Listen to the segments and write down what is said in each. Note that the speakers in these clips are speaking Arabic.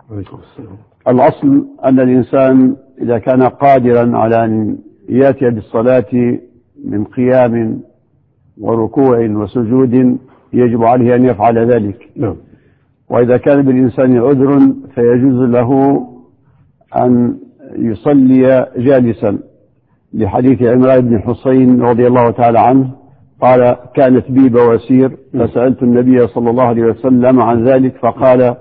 الأصل أن الإنسان إذا كان قادرا على أن يأتي بالصلاة من قيام وركوع وسجود يجب عليه أن يفعل ذلك. وإذا كان بالإنسان عذر فيجوز له أن يصلي جالسا، لحديث عمران بن حسين رضي الله تعالى عنه قال: كانت بي بواسير فسألت النبي صلى الله عليه وسلم عن ذلك فقال: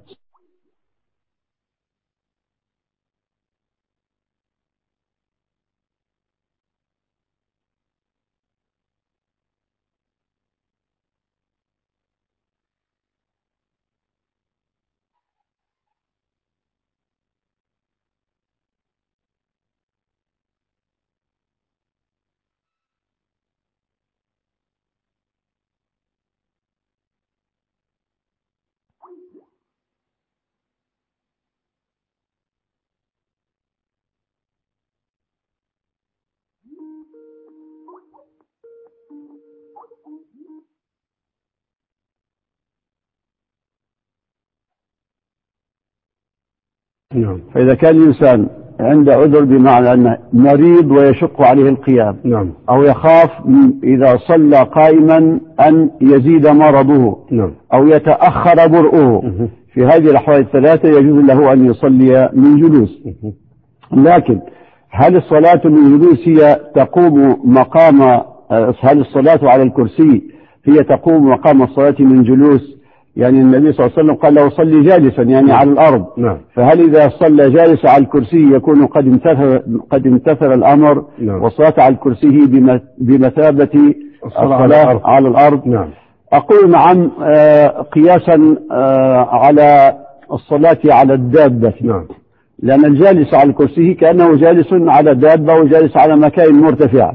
فإذا كان الإنسان عنده عذر بمعنى أنه مريض ويشق عليه القيام، أو يخاف إذا صلى قائما أن يزيد مرضه، أو يتأخر برؤه، في هذه الأحوال الثلاثة يجوز له أن يصلي من جلوس. لكن هل الصلاة من جلوس هي تقوم مقام هل الصلاة على الكرسي هي تقوم مقام الصلاة من جلوس؟ يعني النبي صلى الله عليه وسلم قال له صلي جالسا، يعني على الأرض. فهل إذا صلى جالسا على الكرسي يكون قد امتثل الأمر، والصلاة على الكرسي بمثابة الصلاة على الأرض؟ أقول نعم، قياسا على الصلاة على الدابة، لأن الجالس على الكرسي كأنه جالس على دابة وجالس على مكان مرتفع.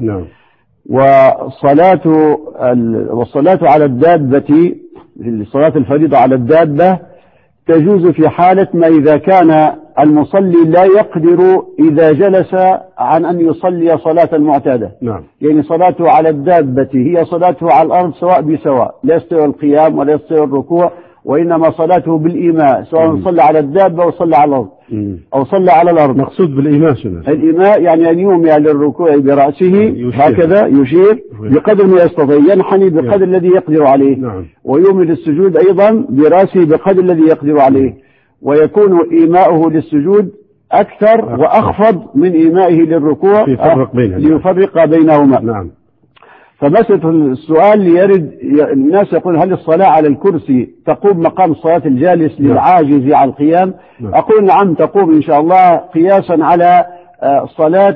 والصلاة على الدابة، صلاة الفريضة على الدابة تجوز في حالة ما إذا كان المصلي لا يقدر إذا جلس عن أن يصلي صلاة معتادة. يعني صلاته على الدابة هي صلاته على الأرض سواء بسواء، لا يستطيع القيام ولا يستطيع الركوع، وإنما صلاته بالإيماء، سواء صلى على الدابة أو صلى على الأرض أو صلى على الأرض. مقصود بالإيماء شنو؟ الإيماء يعني أن يومئ للركوع برأسه هكذا، يشير بقدر ما يستطيع، ينحني بقدر الذي يقدر عليه، ويومئ للسجود أيضا برأسه بقدر الذي يقدر عليه، ويكون إيماؤه للسجود أكثر وأخفض من إيمائه للركوع ليفرق بينهما. فمسألة السؤال يرد الناس يقول: هل الصلاة على الكرسي تقوم مقام صلاة الجالس للعاجز على القيام؟ أقول نعم، تقوم إن شاء الله قياسا على صلاة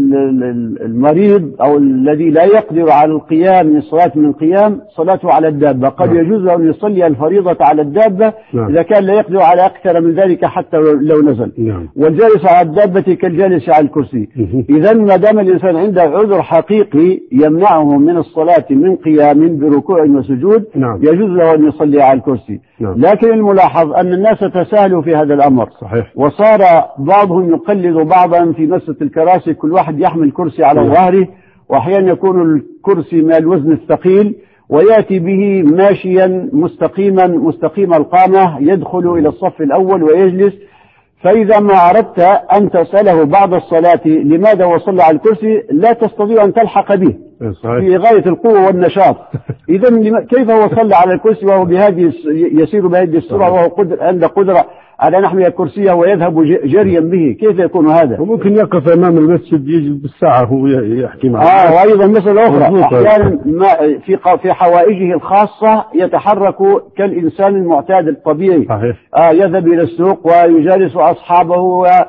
المريض أو الذي لا يقدر على القيام من صلاة من قيام، صلاته على الدابة. قد يجوز أن يصلي الفريضة على الدابة إذا كان لا يقدر على أكثر من ذلك حتى لو نزل. والجالس على الدابة كالجالس على الكرسي. إذا ما دام الإنسان عنده عذر حقيقي يمنعه من الصلاة من قيام بركوع وسجود، يجوز له أن يصلي على الكرسي. لكن الملاحظ أن الناس تساهلوا في هذا الأمر، وصار بعضهم يقلد بعضا في مسألة الكراسي، كل واحد يحمل كرسي على ظهره، وأحيانا يكون الكرسي من الوزن الثقيل ويأتي به ماشيا مستقيم القامة، يدخل إلى الصف الأول ويجلس. فإذا ما أردت أن تسأله بعد الصلاة لماذا وصل على الكرسي لا تستطيع أن تلحق به في غاية القوة والنشاط. إذا كيف هو صلى على الكرسي وهو يسير بهذه السرعة وهو عنده قدرة على نحو كرسيه ويذهب جريا به؟ كيف يكون هذا؟ وممكن يقف أمام المسجد يجلس بالساعة هو يحكي معه. وأيضا مسألة أخرى، أحيانا في حوائجه الخاصة يتحرك كالإنسان المعتاد الطبيعي، يذهب إلى السوق ويجالس أصحابه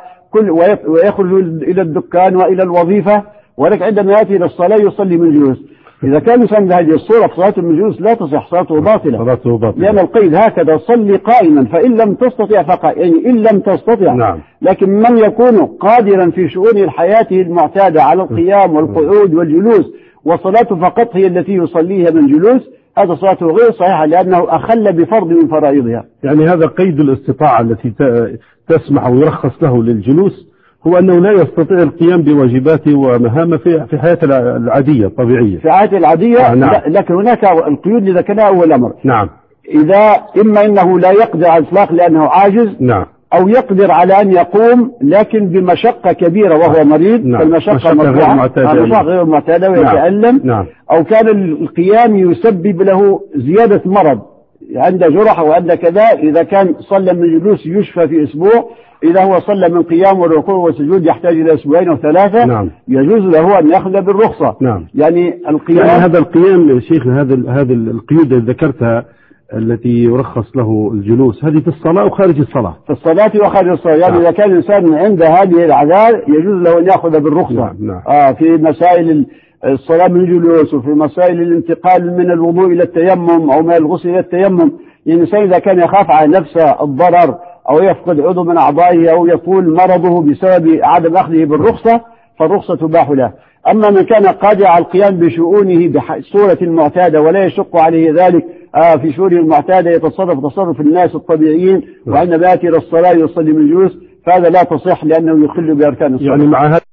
ويخرج إلى الدكان وإلى الوظيفة، ولكن عندما يأتي إلى الصلاة يصلي من جلوس. إذا كان الإنسان بهذه الصورة صلاته من جلوس لا تصح، صلاته باطلة، لأن القيد هكذا: صلي قائما فإن لم تستطع يعني إن لم تستطع. لكن من يكون قادرا في شؤون الحياة المعتادة على القيام والقعود والجلوس وصلاته فقط هي التي يصليها من جلوس، هذا صلاته غير صحيحة لأنه أخل بفرض من فرائضها. يعني هذا قيد الاستطاعة التي تسمح ويرخص له للجلوس، هو أنه لا يستطيع القيام بواجباته ومهامه في حياته العادية الطبيعية، في حياته العادية. لكن هناك القيود اللي ذكرناها أول أمر. نعم. إذا إما إنه لا يقدر على الإطلاق لأنه عاجز، نعم، أو يقدر على أن يقوم لكن بمشقة كبيرة وهو مريض. نعم. المشقة غير معتادة ويتألم. نعم. أو كان القيام يسبب له زيادة مرض، عنده جرح وعنده كذا، إذا كان صلى من جلوس يشفى في أسبوع، إذا هو صلى من قيام وركوع وسجود يحتاج إلى أسبوعين أو 3. نعم. يجوز له أن يأخذ بالرخصة. نعم. يعني القيام، يعني هذا القيام يا شيخ، هذه القيود اللي ذكرتها التي يرخص له الجلوس، هذه في الصلاة وخارج الصلاة؟ في الصلاة وخارج الصلاة. يعني إذا كان الإنسان عند هذه الأعذار يجوز له أن يأخذ بالرخصة. نعم. في مسائل الصلاة من جلوس، وفي مسائل الانتقال من الوضوء إلى التيمم أو من الغسل إلى التيمم. الإنسان إذا كان يخاف على نفسه الضرر أو يفقد عضو من أعضائه أو يطول مرضه بسبب عدم أخذه بالرخصة، فالرخصة تباح له. أما من كان قادر على القيام بشؤونه بصورة معتادة ولا يشق عليه ذلك في شؤونه المعتادة، يتصرف تصرف الناس الطبيعيين، وعندما يأتي إلى الصلاة يصلي من جلوس، فهذا لا تصح لأنه يخل بأركان الصلاة. يعني مع